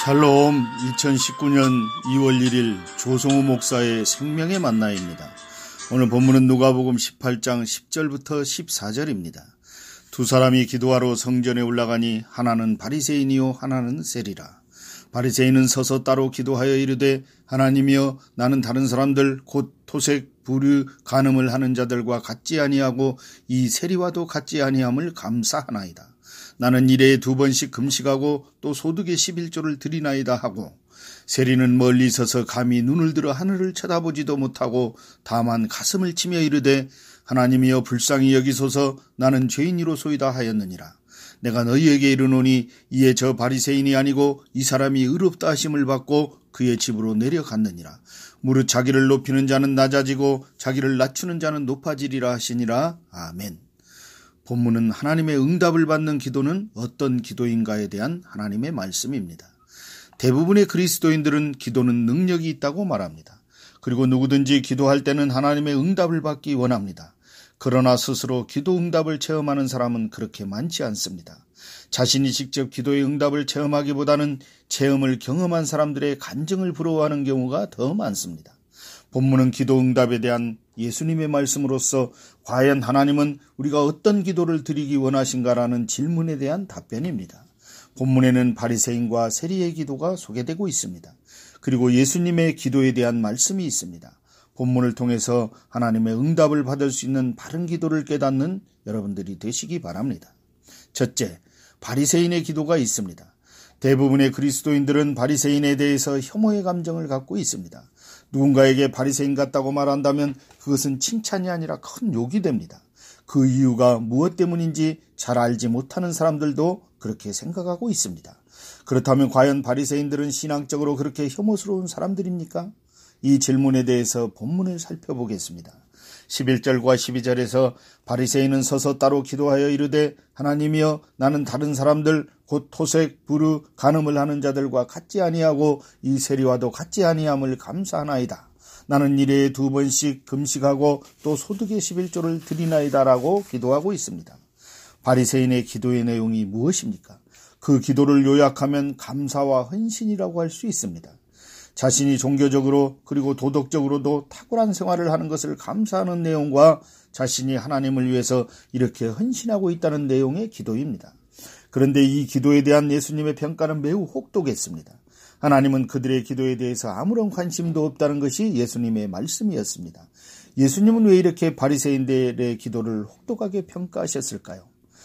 샬롬. 2019년 2월 1일 조성우 목사의 생명의 만나입니다. 오늘 본문은 누가복음 18장 10절부터 14절입니다. 두 사람이 기도하러 성전에 올라가니 하나는 바리새인이요 하나는 세리라. 바리새인은 서서 따로 기도하여 이르되, 하나님이여, 나는 다른 사람들 곧 토색, 부류, 간음을 하는 자들과 같지 아니하고 이 세리와도 같지 아니함을 감사하나이다. 나는 일에 2번씩 금식하고 또 소득의 11조를 드리나이다 하고, 세리는 멀리 서서 감히 눈을 들어 하늘을 쳐다보지도 못하고 다만 가슴을 치며 이르되, 하나님이여 불쌍히 여기소서, 나는 죄인이로소이다 하였느니라. 내가 너희에게 이르노니 이에 저 바리새인이 아니고 이 사람이 의롭다 하심을 받고 그의 집으로 내려갔느니라. 무릇 자기를 높이는 자는 낮아지고 자기를 낮추는 자는 높아지리라 하시니라. 아멘. 본문은 하나님의 응답을 받는 기도는 어떤 기도인가에 대한 하나님의 말씀입니다. 대부분의 그리스도인들은 기도는 능력이 있다고 말합니다. 그리고 누구든지 기도할 때는 하나님의 응답을 받기 원합니다. 그러나 스스로 기도 응답을 체험하는 사람은 그렇게 많지 않습니다. 자신이 직접 기도의 응답을 체험하기보다는 체험을 경험한 사람들의 간증을 부러워하는 경우가 더 많습니다. 본문은 기도 응답에 대한 예수님의 말씀으로서 과연 하나님은 우리가 어떤 기도를 드리기 원하신가라는 질문에 대한 답변입니다. 본문에는 바리새인과 세리의 기도가 소개되고 있습니다. 그리고 예수님의 기도에 대한 말씀이 있습니다. 본문을 통해서 하나님의 응답을 받을 수 있는 바른 기도를 깨닫는 여러분들이 되시기 바랍니다. 첫째, 바리새인의 기도가 있습니다. 대부분의 그리스도인들은 바리새인에 대해서 혐오의 감정을 갖고 있습니다. 누군가에게 바리새인 같다고 말한다면 그것은 칭찬이 아니라 큰 욕이 됩니다. 그 이유가 무엇 때문인지 잘 알지 못하는 사람들도 그렇게 생각하고 있습니다. 그렇다면 과연 바리새인들은 신앙적으로 그렇게 혐오스러운 사람들입니까? 이 질문에 대해서 본문을 살펴보겠습니다. 11절과 12절에서 바리새인은 서서 따로 기도하여 이르되, 하나님이여, 나는 다른 사람들 곧 토색, 부류, 간음을 하는 자들과 같지 아니하고 이 세리와도 같지 아니함을 감사하나이다. 나는 일에 2번씩 금식하고 또 소득의 11조를 드리나이다 라고 기도하고 있습니다. 바리새인의 기도의 내용이 무엇입니까? 그 기도를 요약하면 감사와 헌신이라고 할 수 있습니다. 자신이 종교적으로 그리고 도덕적으로도 탁월한 생활을 하는 것을 감사하는 내용과 자신이 하나님을 위해서 이렇게 헌신하고 있다는 내용의 기도입니다. 그런데 이 기도에 대한 예수님의 평가는 매우 혹독했습니다. 하나님은 그들의 기도에 대해서 아무런 관심도 없다는 것이 예수님의 말씀이었습니다. 예수님은 왜 이렇게 바리새인들의 기도를 혹독하게 평가하셨을까요?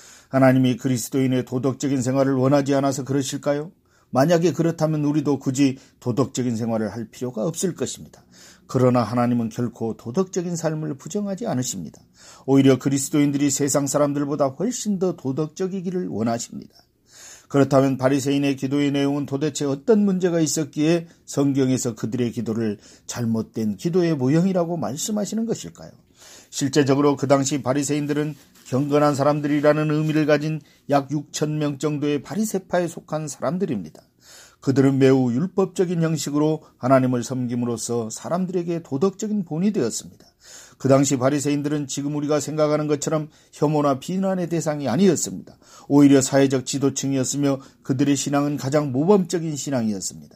하나님이 그리스도인의 도덕적인 생활을 원하지 않아서 그러실까요? 만약에 그렇다면 우리도 굳이 도덕적인 생활을 할 필요가 없을 것입니다. 그러나 하나님은 결코 도덕적인 삶을 부정하지 않으십니다. 오히려 그리스도인들이 세상 사람들보다 훨씬 더 도덕적이기를 원하십니다. 그렇다면 바리새인의 기도의 내용은 도대체 어떤 문제가 있었기에 성경에서 그들의 기도를 잘못된 기도의 모형이라고 말씀하시는 것일까요? 실제적으로 그 당시 바리새인들은 경건한 사람들이라는 의미를 가진 약 6,000명 정도의 바리새파에 속한 사람들입니다. 그들은 매우 율법적인 형식으로 하나님을 섬김으로써 사람들에게 도덕적인 본이 되었습니다. 그 당시 바리새인들은 지금 우리가 생각하는 것처럼 혐오나 비난의 대상이 아니었습니다. 오히려 사회적 지도층이었으며 그들의 신앙은 가장 모범적인 신앙이었습니다.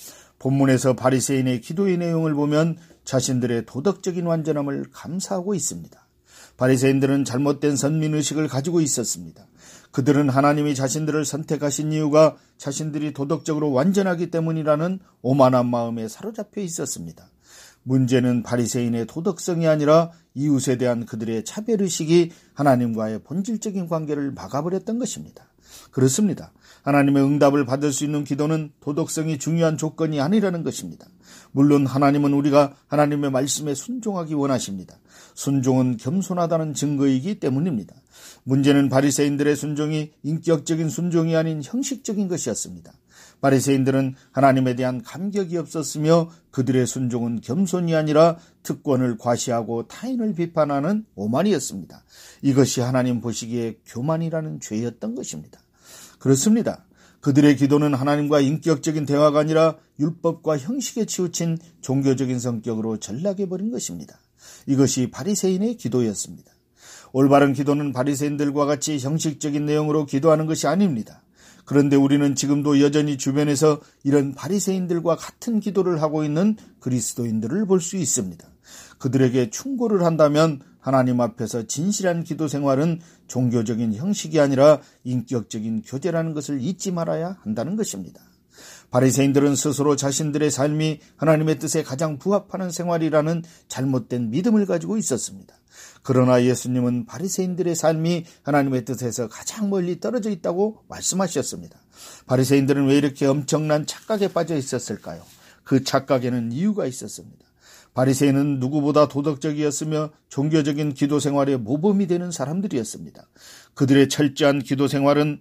본문에서 바리새인의 기도의 내용을 보면 자신들의 도덕적인 완전함을 감사하고 있습니다. 바리새인들은 잘못된 선민의식을 가지고 있었습니다. 그들은 하나님이 자신들을 선택하신 이유가 자신들이 도덕적으로 완전하기 때문이라는 오만한 마음에 사로잡혀 있었습니다. 문제는 바리새인의 도덕성이 아니라 이웃에 대한 그들의 차별의식이 하나님과의 본질적인 관계를 막아버렸던 것입니다. 그렇습니다. 하나님의 응답을 받을 수 있는 기도는 도덕성이 중요한 조건이 아니라는 것입니다. 물론 하나님은 우리가 하나님의 말씀에 순종하기 원하십니다. 순종은 겸손하다는 증거이기 때문입니다. 문제는 바리새인들의 순종이 인격적인 순종이 아닌 형식적인 것이었습니다. 바리새인들은 하나님에 대한 감격이 없었으며 그들의 순종은 겸손이 아니라 특권을 과시하고 타인을 비판하는 오만이었습니다. 이것이 하나님 보시기에 교만이라는 죄였던 것입니다. 그렇습니다. 그들의 기도는 하나님과 인격적인 대화가 아니라 율법과 형식에 치우친 종교적인 성격으로 전락해버린 것입니다. 이것이 바리새인의 기도였습니다. 올바른 기도는 바리새인들과 같이 형식적인 내용으로 기도하는 것이 아닙니다. 그런데 우리는 지금도 여전히 주변에서 이런 바리새인들과 같은 기도를 하고 있는 그리스도인들을 볼 수 있습니다. 그들에게 충고를 한다면 하나님 앞에서 진실한 기도 생활은 종교적인 형식이 아니라 인격적인 교제라는 것을 잊지 말아야 한다는 것입니다. 바리새인들은 스스로 자신들의 삶이 하나님의 뜻에 가장 부합하는 생활이라는 잘못된 믿음을 가지고 있었습니다. 그러나 예수님은 바리새인들의 삶이 하나님의 뜻에서 가장 멀리 떨어져 있다고 말씀하셨습니다. 바리새인들은 왜 이렇게 엄청난 착각에 빠져 있었을까요? 그 착각에는 이유가 있었습니다. 바리새인은 누구보다 도덕적이었으며 종교적인 기도 생활에 모범이 되는 사람들이었습니다. 그들의 철저한 기도 생활은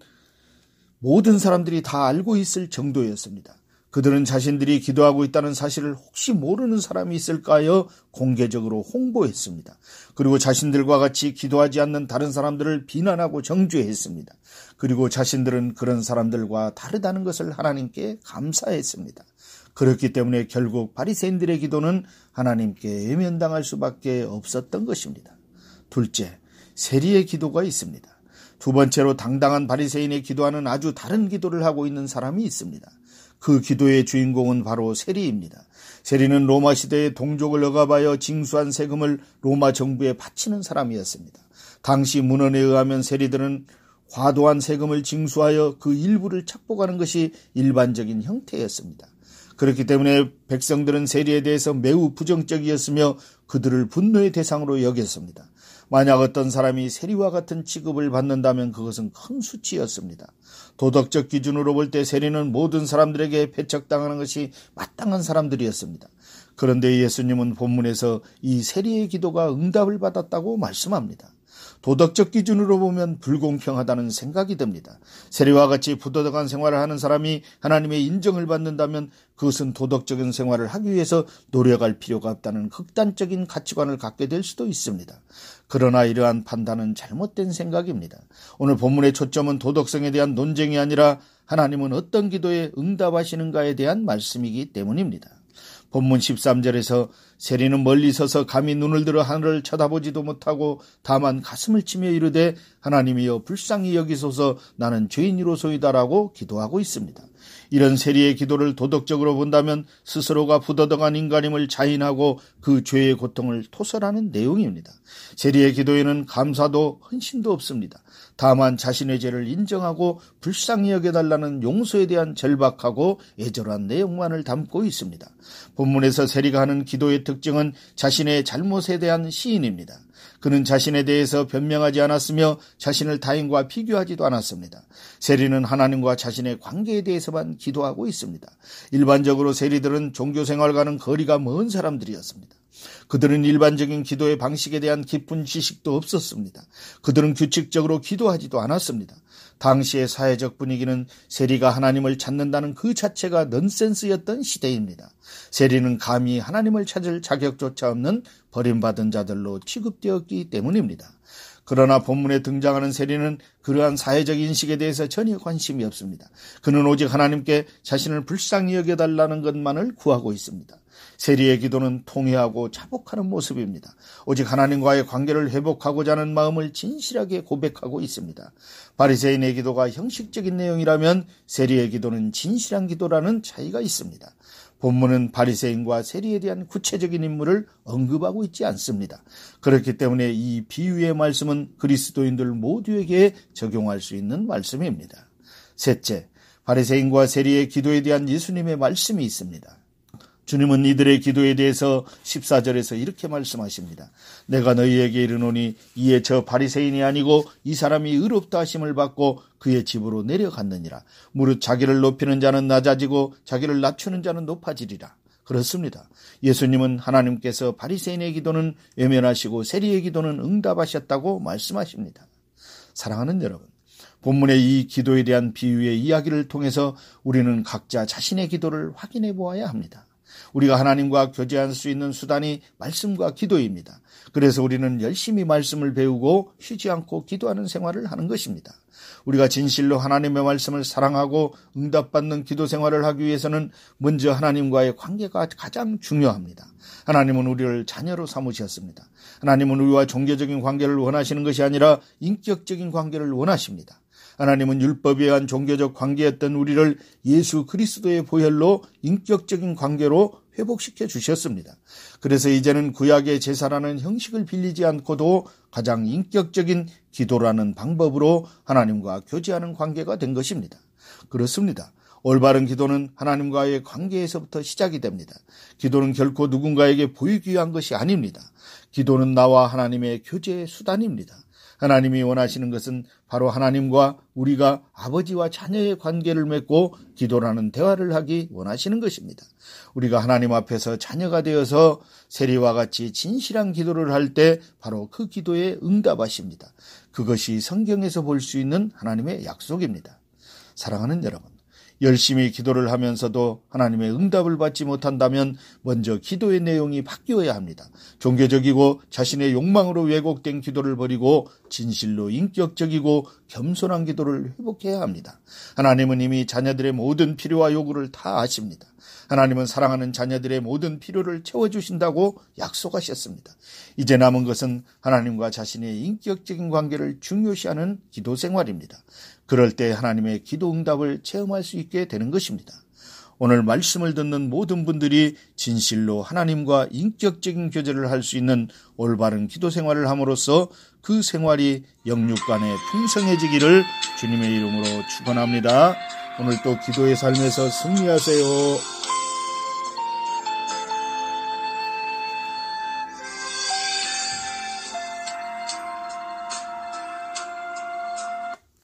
모든 사람들이 다 알고 있을 정도였습니다. 그들은 자신들이 기도하고 있다는 사실을 혹시 모르는 사람이 있을까요? 공개적으로 홍보했습니다. 그리고 자신들과 같이 기도하지 않는 다른 사람들을 비난하고 정죄했습니다. 그리고 자신들은 그런 사람들과 다르다는 것을 하나님께 감사했습니다. 그렇기 때문에 결국 바리새인들의 기도는 하나님께 외면당할 수밖에 없었던 것입니다. 둘째, 세리의 기도가 있습니다. 두 번째로 당당한 바리새인의 기도와는 아주 다른 기도를 하고 있는 사람이 있습니다. 그 기도의 주인공은 바로 세리입니다. 세리는 로마 시대에 동족을 억압하여 징수한 세금을 로마 정부에 바치는 사람이었습니다. 당시 문헌에 의하면 세리들은 과도한 세금을 징수하여 그 일부를 착복하는 것이 일반적인 형태였습니다. 그렇기 때문에 백성들은 세리에 대해서 매우 부정적이었으며 그들을 분노의 대상으로 여겼습니다. 만약 어떤 사람이 세리와 같은 취급을 받는다면 그것은 큰 수치였습니다. 도덕적 기준으로 볼 때 세리는 모든 사람들에게 배척당하는 것이 마땅한 사람들이었습니다. 그런데 예수님은 본문에서 이 세리의 기도가 응답을 받았다고 말씀합니다. 도덕적 기준으로 보면 불공평하다는 생각이 듭니다. 세리와 같이 부도덕한 생활을 하는 사람이 하나님의 인정을 받는다면 그것은 도덕적인 생활을 하기 위해서 노력할 필요가 없다는 극단적인 가치관을 갖게 될 수도 있습니다. 그러나 이러한 판단은 잘못된 생각입니다. 오늘 본문의 초점은 도덕성에 대한 논쟁이 아니라 하나님은 어떤 기도에 응답하시는가에 대한 말씀이기 때문입니다. 본문 13절에서 세리는 멀리 서서 감히 눈을 들어 하늘을 쳐다보지도 못하고 다만 가슴을 치며 이르되 하나님이여 불쌍히 여기소서 나는 죄인이로소이다라고 기도하고 있습니다. 이런 세리의 기도를 도덕적으로 본다면 스스로가 부도덕한 인간임을 자인하고 그 죄의 고통을 토설하는 내용입니다. 세리의 기도에는 감사도 헌신도 없습니다. 다만 자신의 죄를 인정하고 불쌍히 여겨달라는 용서에 대한 절박하고 애절한 내용만을 담고 있습니다. 본문에서 세리가 하는 기도의 특징은 자신의 잘못에 대한 시인입니다. 그는 자신에 대해서 변명하지 않았으며 자신을 타인과 비교하지도 않았습니다. 세리는 하나님과 자신의 관계에 대해서만 기도하고 있습니다. 일반적으로 세리들은 종교생활과는 거리가 먼 사람들이었습니다. 그들은 일반적인 기도의 방식에 대한 깊은 지식도 없었습니다. 그들은 규칙적으로 기도하지도 않았습니다. 당시의 사회적 분위기는 세리가 하나님을 찾는다는 그 자체가 넌센스였던 시대입니다. 세리는 감히 하나님을 찾을 자격조차 없는 버림받은 자들로 취급되었기 때문입니다. 그러나 본문에 등장하는 세리는 그러한 사회적 인식에 대해서 전혀 관심이 없습니다. 그는 오직 하나님께 자신을 불쌍히 여겨달라는 것만을 구하고 있습니다. 세리의 기도는 통회하고 자복하는 모습입니다. 오직 하나님과의 관계를 회복하고자 하는 마음을 진실하게 고백하고 있습니다. 바리새인의 기도가 형식적인 내용이라면 세리의 기도는 진실한 기도라는 차이가 있습니다. 본문은 바리새인과 세리에 대한 구체적인 인물을 언급하고 있지 않습니다. 그렇기 때문에 이 비유의 말씀은 그리스도인들 모두에게 적용할 수 있는 말씀입니다. 셋째, 바리새인과 세리의 기도에 대한 예수님의 말씀이 있습니다. 주님은 이들의 기도에 대해서 14절에서 이렇게 말씀하십니다. 내가 너희에게 이르노니 이에 저 바리새인이 아니고 이 사람이 의롭다 하심을 받고 그의 집으로 내려갔느니라. 무릇 자기를 높이는 자는 낮아지고 자기를 낮추는 자는 높아지리라. 그렇습니다. 예수님은 하나님께서 바리새인의 기도는 외면하시고 세리의 기도는 응답하셨다고 말씀하십니다. 사랑하는 여러분, 본문의 이 기도에 대한 비유의 이야기를 통해서 우리는 각자 자신의 기도를 확인해 보아야 합니다. 우리가 하나님과 교제할 수 있는 수단이 말씀과 기도입니다. 그래서 우리는 열심히 말씀을 배우고 쉬지 않고 기도하는 생활을 하는 것입니다. 우리가 진실로 하나님의 말씀을 사랑하고 응답받는 기도 생활을 하기 위해서는 먼저 하나님과의 관계가 가장 중요합니다. 하나님은 우리를 자녀로 삼으셨습니다. 하나님은 우리와 종교적인 관계를 원하시는 것이 아니라 인격적인 관계를 원하십니다. 하나님은 율법에 의한 종교적 관계였던 우리를 예수 그리스도의 보혈로 인격적인 관계로 회복시켜 주셨습니다. 그래서 이제는 구약의 제사라는 형식을 빌리지 않고도 가장 인격적인 기도라는 방법으로 하나님과 교제하는 관계가 된 것입니다. 그렇습니다. 올바른 기도는 하나님과의 관계에서부터 시작이 됩니다. 기도는 결코 누군가에게 보이기 위한 것이 아닙니다. 기도는 나와 하나님의 교제의 수단입니다. 하나님이 원하시는 것은 바로 하나님과 우리가 아버지와 자녀의 관계를 맺고 기도라는 대화를 하기 원하시는 것입니다. 우리가 하나님 앞에서 자녀가 되어서 세리와 같이 진실한 기도를 할 때 바로 그 기도에 응답하십니다. 그것이 성경에서 볼 수 있는 하나님의 약속입니다. 사랑하는 여러분, 열심히 기도를 하면서도 하나님의 응답을 받지 못한다면 먼저 기도의 내용이 바뀌어야 합니다. 종교적이고 자신의 욕망으로 왜곡된 기도를 버리고 진실로 인격적이고 겸손한 기도를 회복해야 합니다. 하나님은 이미 자녀들의 모든 필요와 요구를 다 아십니다. 하나님은 사랑하는 자녀들의 모든 필요를 채워주신다고 약속하셨습니다. 이제 남은 것은 하나님과 자신의 인격적인 관계를 중요시하는 기도 생활입니다. 그럴 때 하나님의 기도 응답을 체험할 수 있게 되는 것입니다. 오늘 말씀을 듣는 모든 분들이 진실로 하나님과 인격적인 교제를 할 수 있는 올바른 기도 생활을 함으로써 그 생활이 영육간에 풍성해지기를 주님의 이름으로 축원합니다. 오늘 또 기도의 삶에서 승리하세요.